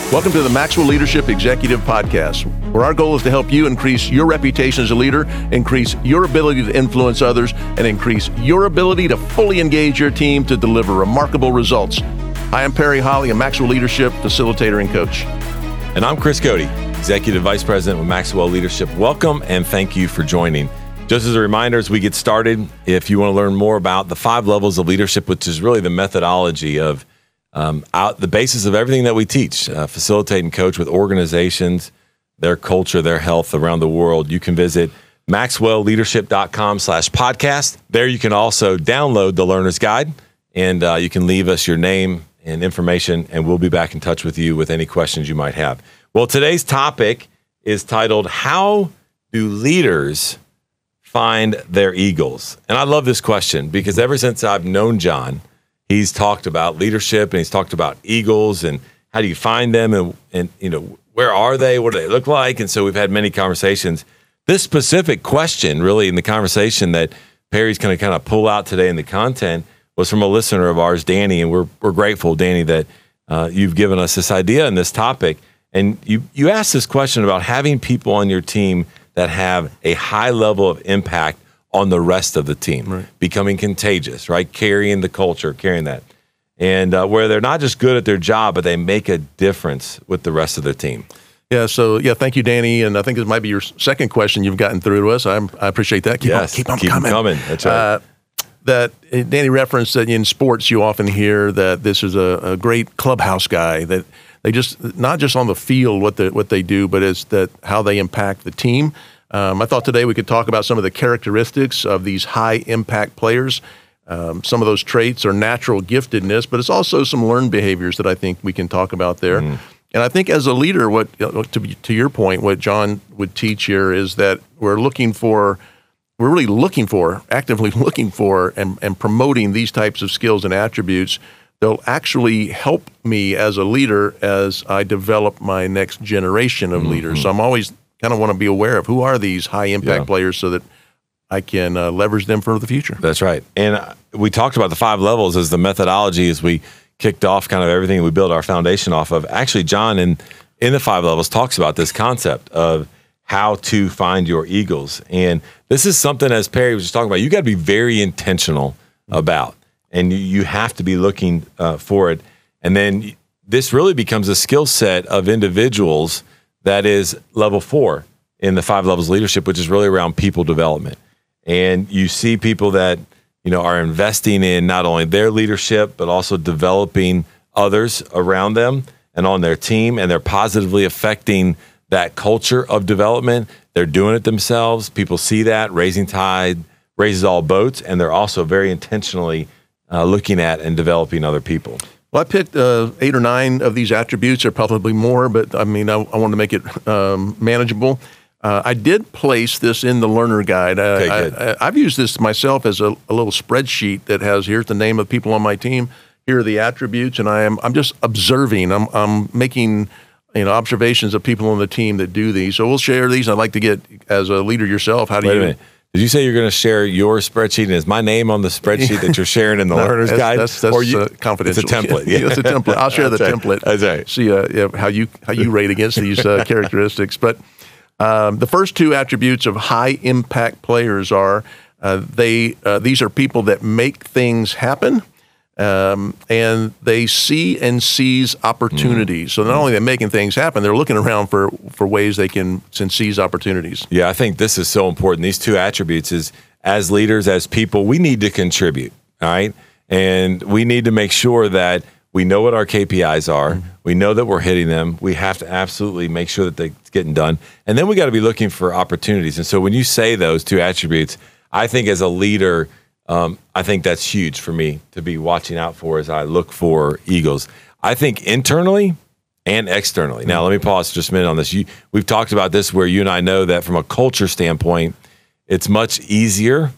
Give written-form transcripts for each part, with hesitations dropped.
Welcome to the Maxwell Leadership Executive Podcast, where our goal is to help you increase your reputation as a leader, increase your ability to influence others, and increase your ability to fully engage your team to deliver remarkable results. I am Perry Holly, a Maxwell Leadership Facilitator and Coach. And I'm Chris Cody, Executive Vice President with Maxwell Leadership. Welcome and thank you for joining. Just as a reminder, as we get started, if you want to learn more about the 5 levels of leadership, which is really the methodology of the basis of everything that we teach, facilitate and coach with organizations, their culture, their health around the world, you can visit maxwellleadership.com/podcast. There you can also download the Learner's Guide, and you can leave us your name and information, and we'll be back in touch with you with any questions you might have. Well, today's topic is titled, How Do Leaders Find Their Eagles? And I love this question because ever since I've known John, he's talked about leadership and he's talked about eagles and how do you find them and you know, where are they? What do they look like? And so we've had many conversations. This specific question, really, in the conversation that Perry's going to kind of pull out today in the content was from a listener of ours, Danny, and we're grateful, Danny, that you've given us this idea and this topic. And you asked this question about having people on your team that have a high level of impact on the rest of the team, right? Becoming contagious, right? Carrying the culture, carrying that. And where they're not just good at their job, but they make a difference with the rest of the team. Yeah, so thank you, Danny. And I think this might be your second question you've gotten through to us. I appreciate that. Keep on coming. That's right. That Danny referenced that in sports, you often hear that this is a great clubhouse guy, that they just, not just on the field what they do, but it's that how they impact the team. I thought today we could talk about some of the characteristics of these high-impact players. Some of those traits are natural giftedness, but it's also some learned behaviors that I think we can talk about there. And I think as a leader, to your point, what John would teach here is that we're really actively looking for and promoting these types of skills and attributes. They'll actually help me as a leader as I develop my next generation of leaders. So I'm always kind of want to be aware of who are these high-impact players so that I can leverage them for the future. That's right. And we talked about the 5 levels as the methodology as we kicked off kind of everything we built our foundation off of. Actually, John, in the 5 levels, talks about this concept of how to find your eagles. And this is something, as Perry was just talking about, you got to be very intentional about. And you have to be looking for it. And then this really becomes a skill set of individuals that is level 4 in the 5 levels of leadership, which is really around people development. And you see people that, you know, are investing in not only their leadership, but also developing others around them and on their team. And they're positively affecting that culture of development. They're doing it themselves. People see that. Raising tide raises all boats. And they're also very intentionally looking at and developing other people. Well, I picked 8 or 9 of these attributes. There are probably more, but I mean, I want to make it manageable. I did place this in the Learner Guide. I've used this myself as a little spreadsheet that has, here's the name of people on my team, here are the attributes, and I'm just observing. I'm making observations of people on the team that do these. So we'll share these. I'd like to get, as a leader yourself, how do Wait a minute. Did you say you're going to share your spreadsheet and is my name on the spreadsheet that you're sharing in the Learner's Guide? That's confidential. It's a template. Yeah, it's a template. I'll share the template. That's right. See how you rate against these characteristics. But the first 2 attributes of high impact players are these are people that make things happen. And they see and seize opportunities. So not only are they making things happen, they're looking around for ways they can seize opportunities. Yeah, I think this is so important. These 2 attributes is, as leaders, as people, we need to contribute, all right? And we need to make sure that we know what our KPIs are. We know that we're hitting them. We have to absolutely make sure that they're getting done. And then we got to be looking for opportunities. And so when you say those 2 attributes, I think as a leader, I think that's huge for me to be watching out for as I look for eagles. I think internally and externally. Now, let me pause just a minute on this. We've talked about this where you and I know that from a culture standpoint, it's much easier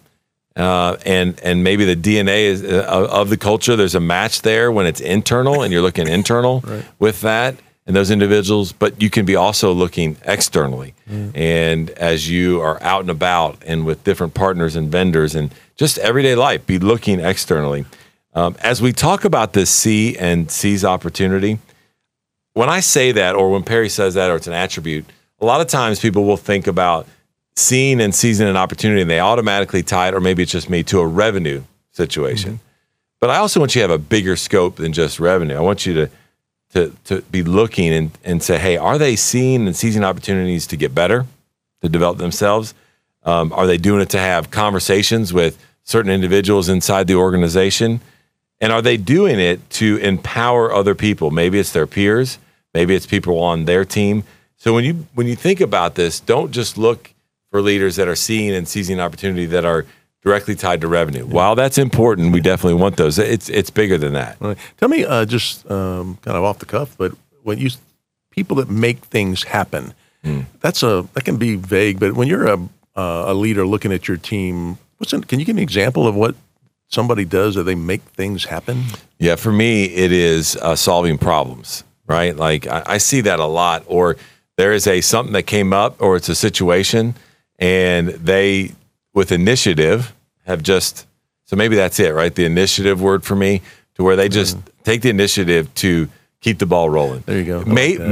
and maybe the DNA is of the culture, there's a match there when it's internal and you're looking internal with that. And those individuals, but you can be also looking externally. And as you are out and about and with different partners and vendors and just everyday life, be looking externally. As we talk about this see and seize opportunity, when I say that, or when Perry says that, or it's an attribute, a lot of times people will think about seeing and seizing an opportunity, and they automatically tie it, or maybe it's just me, to a revenue situation. But I also want you to have a bigger scope than just revenue. I want you to be looking and say, hey, are they seeing and seizing opportunities to get better, to develop themselves? Are they doing it to have conversations with certain individuals inside the organization? And are they doing it to empower other people? Maybe it's their peers, maybe it's people on their team. So when you think about this, don't just look for leaders that are seeing and seizing opportunity that are directly tied to revenue. Yeah. While that's important, we definitely want those. It's bigger than that. Right. Tell me, just kind of off the cuff, but when people that make things happen, that can be vague. But when you're a leader looking at your team, can you give me an example of what somebody does that they make things happen? Yeah, for me, it is solving problems. Right, like I see that a lot. Or there is something that came up, or it's a situation, and they, with initiative, so maybe that's it, right? The initiative word for me, to where they just take the initiative to keep the ball rolling. There you go.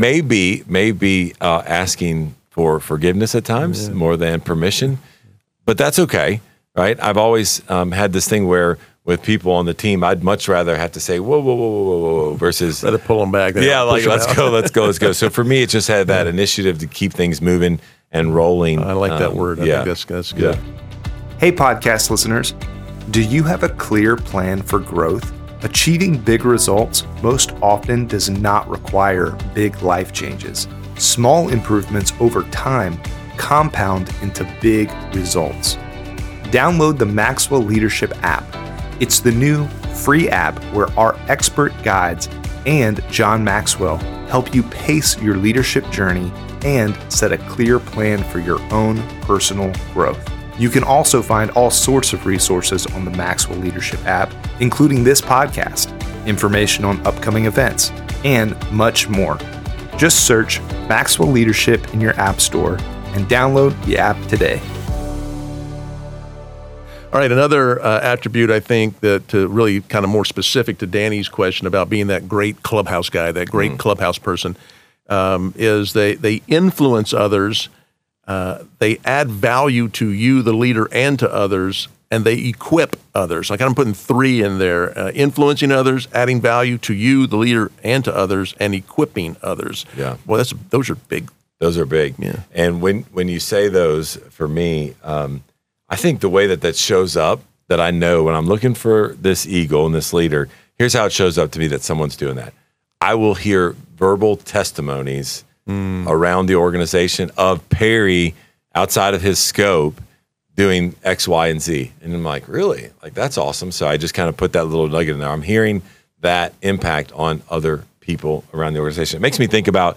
Maybe asking for forgiveness at times more than permission, but that's okay, right? I've always had this thing where with people on the team, I'd much rather have to say, whoa, versus rather pull them back. Yeah, like let's go. So for me, it just had that initiative to keep things moving and rolling. I like that word. I think that's good. Yeah. Hey, podcast listeners, do you have a clear plan for growth? Achieving big results most often does not require big life changes. Small improvements over time compound into big results. Download the Maxwell Leadership app. It's the new free app where our expert guides and John Maxwell help you pace your leadership journey and set a clear plan for your own personal growth. You can also find all sorts of resources on the Maxwell Leadership app, including this podcast, information on upcoming events, and much more. Just search Maxwell Leadership in your app store and download the app today. All right, another attribute I think that to really kind of more specific to Danny's question about being that great clubhouse guy, that great clubhouse person, is they influence others, they add value to you, the leader, and to others, and they equip others. Like I'm putting 3 in there, influencing others, adding value to you, the leader, and to others, and equipping others. Yeah. Well, those are big. Those are big. Yeah. And when you say those, for me, I think the way that shows up, that I know when I'm looking for this eagle and this leader, here's how it shows up to me that someone's doing that. I will hear verbal testimonies around the organization of Perry outside of his scope doing X, Y, and Z. And I'm like, really? Like, that's awesome. So I just kind of put that little nugget in there. I'm hearing that impact on other people around the organization. It makes me think about,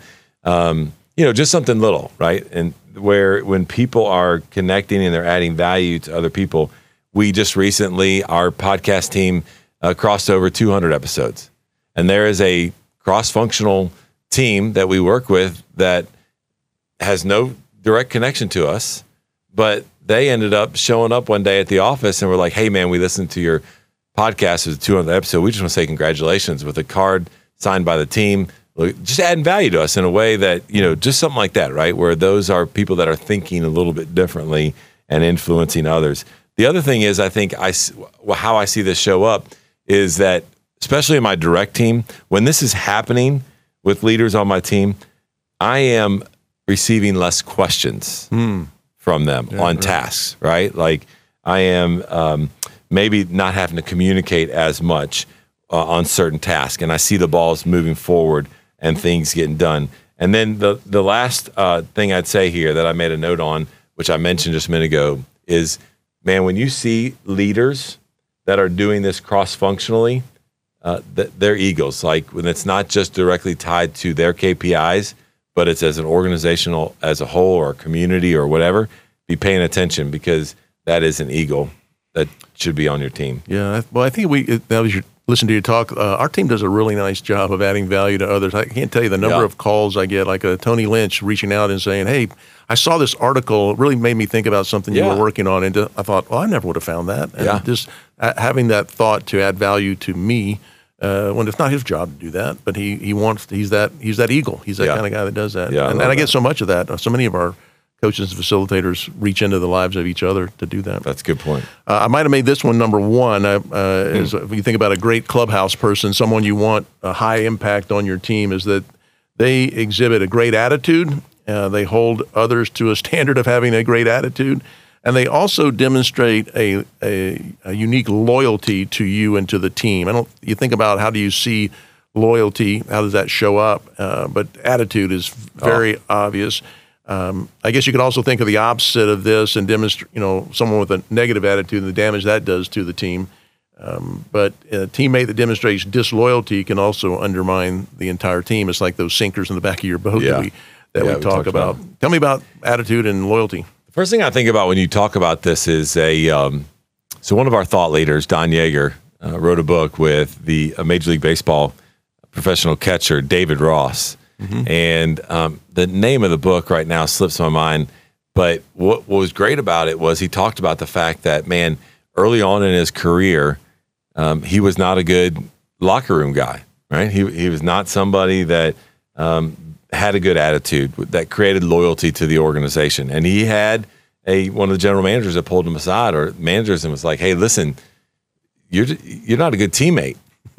just something little, right? And when people are connecting and they're adding value to other people, we just recently, our podcast team crossed over 200 episodes. And there is a cross-functional team that we work with that has no direct connection to us, but they ended up showing up one day at the office and were like, hey, man, we listened to your podcast. It was the 200th episode. We just want to say congratulations, with a card signed by the team, just adding value to us in a way that, just something like that, right? Where those are people that are thinking a little bit differently and influencing others. The other thing is, I think how I see this show up is that, especially in my direct team, when this is happening with leaders on my team, I am receiving less questions from them on tasks, right? Like I am maybe not having to communicate as much on certain tasks, and I see the balls moving forward and things getting done. And then the last thing I'd say here that I made a note on, which I mentioned just a minute ago, is, man, when you see leaders that are doing this cross-functionally, they're eagles. Like when it's not just directly tied to their KPIs, but it's as an organizational as a whole or a community or whatever, be paying attention, because that is an eagle that should be on your team. Yeah, well, I think listen to your talk. Our team does a really nice job of adding value to others. I can't tell you the number of calls I get, like Tony Lynch reaching out and saying, hey, I saw this article. It really made me think about something you were working on. And I thought, well, I never would have found that. And just having that thought to add value to me when it's not his job to do that, but he's that eagle. He's that kind of guy that does that. Yeah, and I get so much of that. So many of our coaches and facilitators reach into the lives of each other to do that. That's a good point. I might have made this one number one. Is if you think about a great clubhouse person, someone you want a high impact on your team, is that they exhibit a great attitude. They hold others to a standard of having a great attitude. And they also demonstrate a unique loyalty to you and to the team. You think about how do you see loyalty? How does that show up? But attitude is very obvious. I guess you could also think of the opposite of this and demonstrate, someone with a negative attitude and the damage that does to the team. But a teammate that demonstrates disloyalty can also undermine the entire team. It's like those sinkers in the back of your boat that we talk about. Tell me about attitude and loyalty. First thing I think about when you talk about this is so one of our thought leaders, Don Yeager, wrote a book with the Major League Baseball professional catcher, David Ross. Mm-hmm. And the name of the book right now slips my mind. But what was great about it was he talked about the fact that, man, early on in his career, he was not a good locker room guy, right? He was not somebody that had a good attitude that created loyalty to the organization. And he had one of the general managers that pulled him aside, or managers, and was like, hey, listen, you're not a good teammate.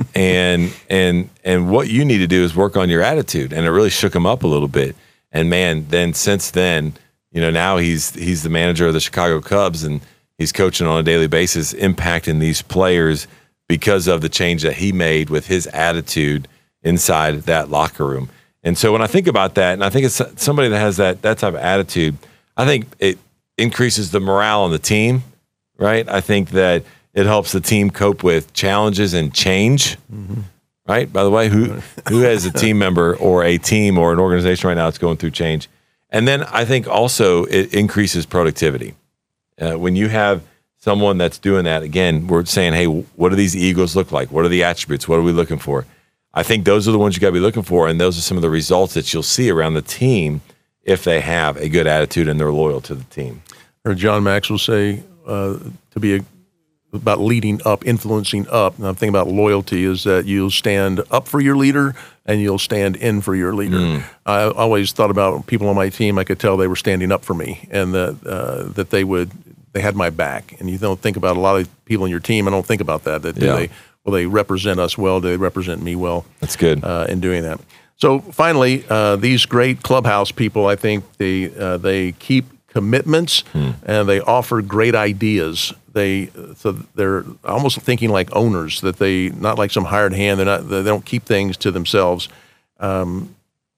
and what you need to do is work on your attitude. And it really shook him up a little bit. And man, then since then, now he's the manager of the Chicago Cubs, and he's coaching on a daily basis, impacting these players because of the change that he made with his attitude inside that locker room. And so when I think about that, and I think it's somebody that has that type of attitude, I think it increases the morale on the team, right? I think that it helps the team cope with challenges and change, right? By the way, who has a team member or a team or an organization right now that's going through change? And then I think also it increases productivity. When you have someone that's doing that, again, we're saying, hey, what do these Eagles look like? What are the attributes? What are we looking for? I think those are the ones you got to be looking for, and those are some of the results that you'll see around the team if they have a good attitude and they're loyal to the team. Or John Maxwell say to be about leading up, influencing up. And I'm thinking about loyalty is that you'll stand up for your leader and you'll stand in for your leader. I always thought about people on my team. I could tell they were standing up for me, and that they had my back. And you don't think about a lot of people in your team. I don't think about that. Will they represent us well? Do they represent me well? That's good. In doing that. So finally, these great clubhouse people, I think they keep commitments and they offer great ideas. They're almost thinking like owners, that they not like some hired hand. They don't keep things to themselves. I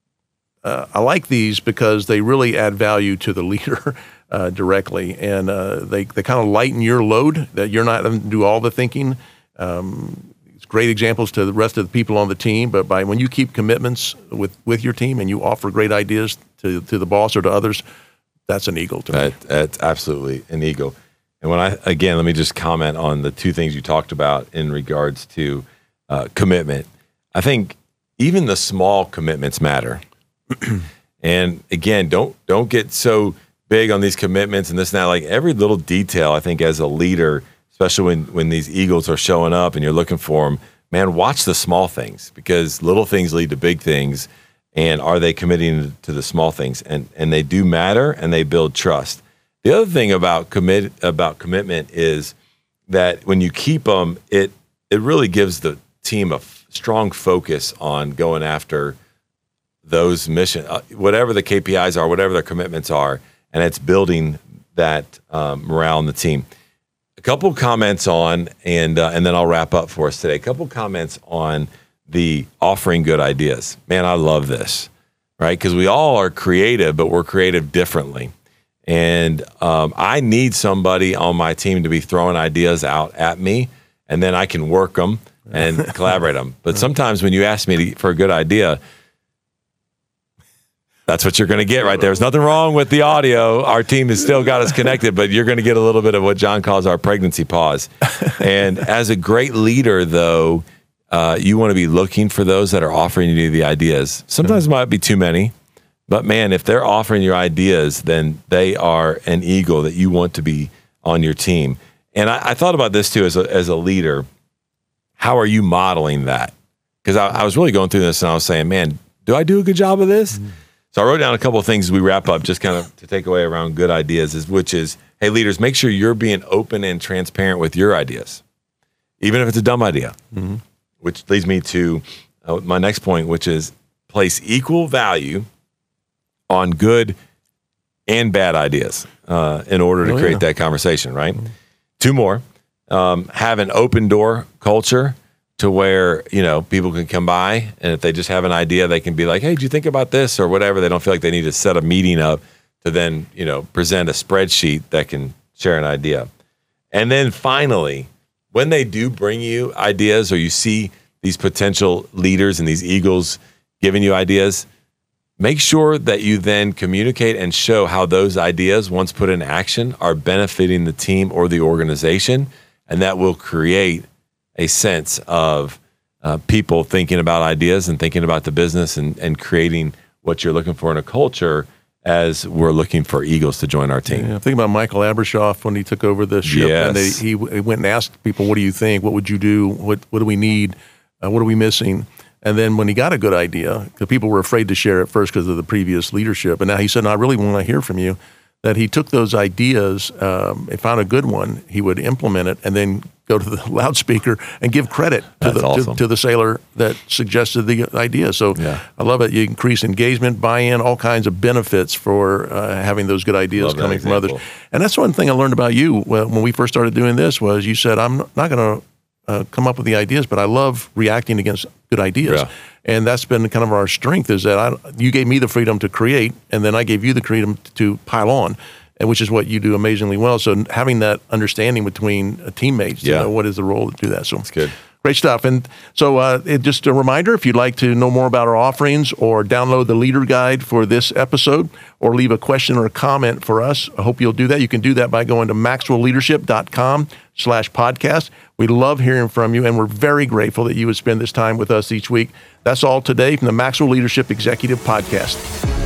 like these because they really add value to the leader directly, and they kind of lighten your load, that you're not having to do all the thinking. It's great examples to the rest of the people on the team, but when you keep commitments with your team and you offer great ideas to the boss or to others, that's an eagle to me. That's absolutely an eagle. And let me just comment on the two things you talked about in regards to commitment. I think even the small commitments matter. And again, don't get so big on these commitments and this and that. Like every little detail, I think as a leader, especially when these Eagles are showing up and you're looking for them, man, watch the small things, because little things lead to big things. And are they committing to the small things? And they do matter, and they build trust. The other thing about commitment is that when you keep them, it really gives the team a strong focus on going after those missions, whatever the KPIs are, whatever their commitments are, and it's building that morale in the team. A couple comments on, and then I'll wrap up for us today. A couple comments on the offering good ideas. Man, I love this, right? Because we all are creative, but we're creative differently. And I need somebody on my team to be throwing ideas out at me, and then I can work them and collaborate them. But sometimes when you ask me for a good idea, that's what you're going to get right there. There's nothing wrong with the audio. Our team has still got us connected, but you're going to get a little bit of what John calls our pregnancy pause. And as a great leader, though, you want to be looking for those that are offering you the ideas. Sometimes it might be too many, but man, if they're offering your ideas, then they are an eagle that you want to be on your team. And I thought about this too as a leader. How are you modeling that? because I was really going through this and I was saying, man, do I do a good job of this? Mm-hmm. So I wrote down a couple of things as we wrap up, just kind of to take away around good ideas, which is, hey, leaders, make sure you're being open and transparent with your ideas, even if it's a dumb idea, which leads me to my next point, which is place equal value on good and bad ideas in order to create that conversation, right? Mm-hmm. Two more, have an open door culture to where, people can come by, and if they just have an idea, they can be like, hey, do you think about this or whatever? They don't feel like they need to set a meeting up to then, present a spreadsheet that can share an idea. And then finally, when they do bring you ideas or you see these potential leaders and these eagles giving you ideas, make sure that you then communicate and show how those ideas, once put in action, are benefiting the team or the organization, and that will create a sense of people thinking about ideas and thinking about the business and creating what you're looking for in a culture as we're looking for eagles to join our team. Yeah, think about Michael Abrashoff when he took over the ship, and he went and asked people, what do you think? What would you do? What do we need? What are we missing? And then when he got a good idea, the people were afraid to share it first because of the previous leadership. And now he said, no, I really want to hear from you. That he took those ideas, and found a good one, he would implement it and then go to the loudspeaker and give credit to the sailor that suggested the idea. So I love it. You increase engagement, buy-in, all kinds of benefits for having those good ideas coming from others. And that's one thing I learned about you when we first started doing this was you said, I'm not going to come up with the ideas, but I love reacting against good ideas. Yeah. And that's been kind of our strength is that you gave me the freedom to create, and then I gave you the freedom to pile on, and which is what you do amazingly well. So having that understanding between teammates to know what is the role to do that. So that's good. Great stuff. And so just a reminder, if you'd like to know more about our offerings or download the leader guide for this episode or leave a question or a comment for us, I hope you'll do that. You can do that by going to maxwellleadership.com/podcast. We love hearing from you, and we're very grateful that you would spend this time with us each week. That's all today from the Maxwell Leadership Executive Podcast.